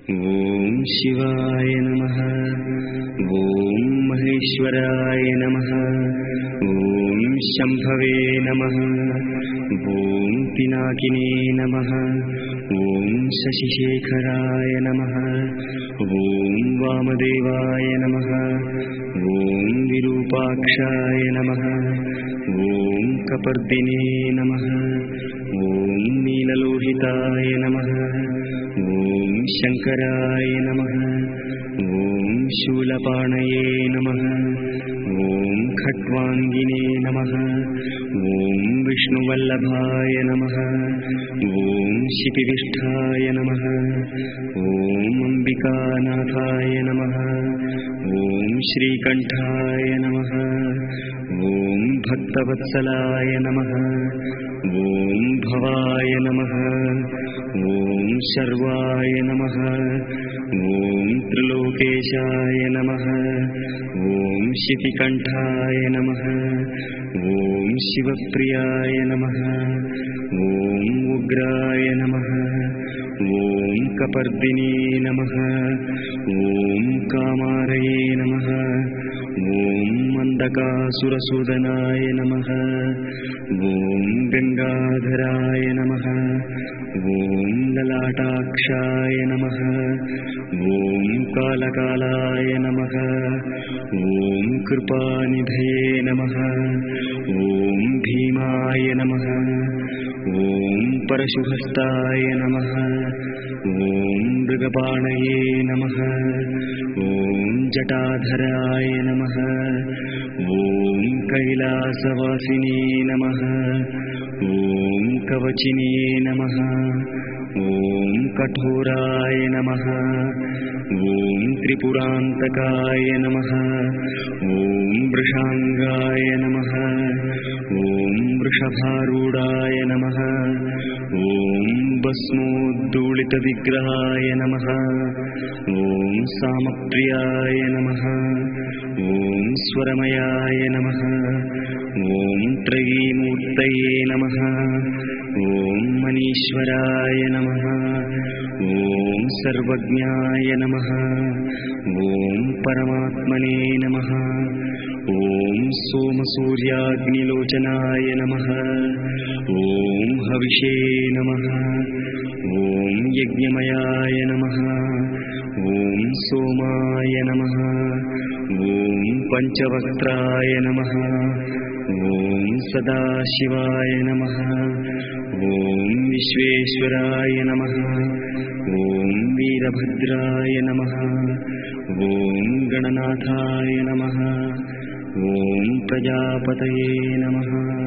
ॐ शिवाय नमः। ॐ महेश्वराय नमः। ॐ शम्भवे नमः। ॐ पिनाकिने नमः। ॐ शशिशेखराय नमः। ॐ वामदेवाय नमः। ॐ विरूपाक्षाय नमः। ॐ कपर्दिने नमः। ॐ नीललोहिताय नमः। ॐ शङ्कराय नमः। ॐ शूलपाणये नमः। ॐ खट्वाङ्गिने नमः। ॐ विष्णुवल्लभाय नमः। ॐ शिपिविष्ठाय नमः। ॐ अम्बिकानाथाय नमः। ॐ श्रीकण्ठाय नमः। ॐ भक्तवत्सलाय नमः। ॐ भवाय नमः। ॐ शर्वाय नमः। ॐ त्रिलोकेशाय नमः। ॐ शितिकण्ठाय नमः। ॐ शिवप्रियाय नमः। ॐ उग्राय नमः। ॐ कपर्दिने नमः। ॐ कामारये नमः। ॐ मन्दकासुरसूदनाय नमः। ॐ गङ्गाधराय नमः। ॐ ललाटाक्षाय नमः। ॐ कालकालाय नमः। ॐ कृपानिधये नमः। ॐ भीमाय नमः। ॐ परशुहस्ताय नमः। ॐ मृगपाणये नमः। ॐ जटाधराय नमः। ॐ कैलासवासिने नमः। ॐ कवचिने नमः। ॐ कठोराय नमः। ॐ त्रिपुरान्तकाय नमः। ॐ वृषाङ्गाय नमः। ं वृषभारूढाय नमः। ॐ भस्मोद्धूलितविग्रहाय नमः। ॐ सामप्रियाय नमः। ॐ स्वरमयाय नमः। ॐ त्रयीमूर्तये नमः। ॐ मनीश्वराय नमः। ॐ सर्वज्ञाय नमः। ॐ परमात्मने नमः। ॐ सोमसूर्याग्निलोचनाय नमः। ॐ हविषे नमः। ॐ यज्ञमयाय नमः। ॐ सोमाय नमः। ॐ पञ्चवक्त्राय नमः। ॐ सदाशिवाय नमः। ॐ विश्वेश्वराय नमः। ॐ वीरभद्राय नमः। ॐ गणनाथाय नमः। ॐ प्रजापतये नमः।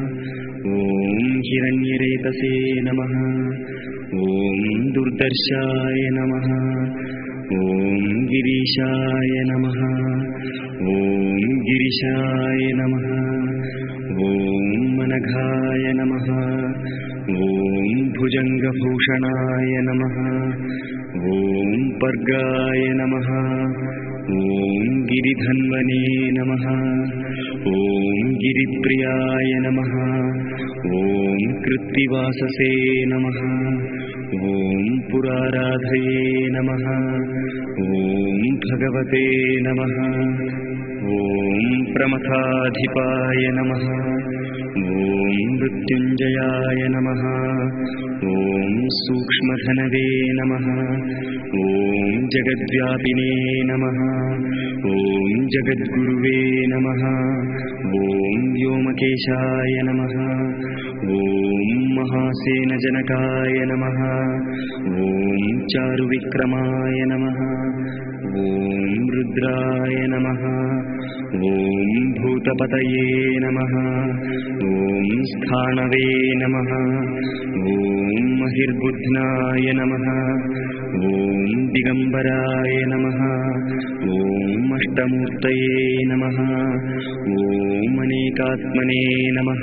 ॐ हिरण्यरेतसे नमः। ॐ दुर्दर्शाय नमः। ॐ गिरीशाय नमः। ॐ गिरिशाय नमः। ॐ मनघाय नमः। ॐ भुजङ्गभूषणाय नमः। ॐ पर्गाय नमः। ॐ गिरिधन्वने नमः। ॐ गिरिप्रियाय नमः। ॐ कृत्तिवाससे नमः। ॐ पुराराधये नमः। ॐ भगवते नमः। ॐ प्रमथाधिपाय नमः। ॐ मृत्युञ्जयाय नमः। ॐ सूक्ष्मधनवे नमः। ॐ जगद्व्यापिने नमः। ॐ जगद्गुरुवे नमः। ॐ व्योमकेशाय नमः। ॐ महासेनजनकाय नमः। ॐ चारुविक्रमाय नमः। ॐ रुद्राय नमः। ॐ भूतपतये नमः। ॐ स्थाणवे नमः। ॐ महिर्बुध्नाय नमः। ॐ दिगम्बराय नमः। ॐ अष्टमूर्तये नमः। ॐ अनेकात्मने नमः।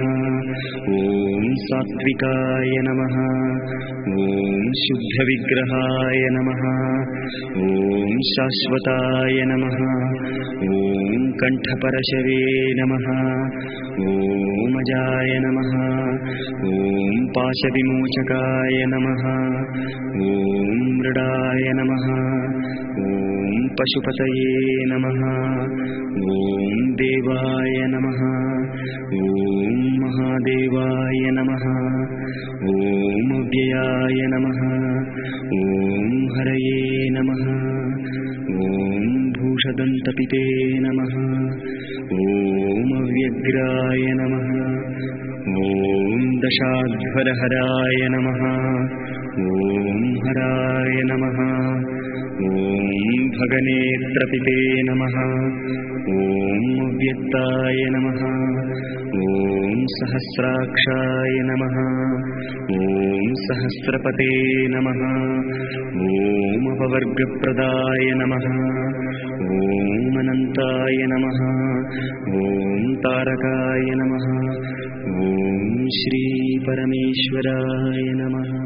ॐ सात्विकाय नमः। ॐ शुद्धविग्रहाय नमः। ॐ ಶಾಶ್ವತಾಯ ನಮಃ. ಓಂ ಕಂಠಪರಶವೇ ನಮಃ. ಓಂ ಅಜಾಯ ನಮಃ. ಓಂ ಪಾಶವಿಮೋಚಕಾಯ ನಮಃ. ಓಂ ಮೃಡಾಯ ನಮಃ. ಓಂ ಪಶುಪತಯೇ ನಮಃ. ಓಂ ದೇವಾಯ ನಮಃ. ಓಂ ಮಹಾದೇವಾಯ ನಮಃ. ಓಂ ಅವ್ಯಯಾಯ ನಮಃ. ಓಂ ಹರಯೇ ನಮಃ. ಓಂ ಭೂಷದಂತಪಿತೇ ನಮಃ. ಓಂ ಅವ್ಯಗ್ರಾಯ ನಮಃ. ಓಂ ದಶಾಧ್ವರಹರಾಯ ನಮಃ. ಓಂ ಹರಾಯ ನಮಃ. ಓಂ ಭಗನೇತ್ರಪಿತೇ ನಮಃ. ಓಂ ಅವ್ಯಕ್ತಾಯ ನಮಃ. ಓಂ ಸಹಸ್ರಾಕ್ಷಾಯ ನಮಃ. ಓಂ ಸಹಸ್ರಪತೇ ನಮಃ. ಓಂ ಅಪವರ್ಗಪ್ರದಾಯ ನಮಃ. ಓಂ ಅನಂತಾಯ ನಮಃ. ಓಂ ತಾರಕಾಯ ನಮಃ. ಓಂ ಶ್ರೀ ಪರಮೇಶ್ವರಾಯ ನಮಃ.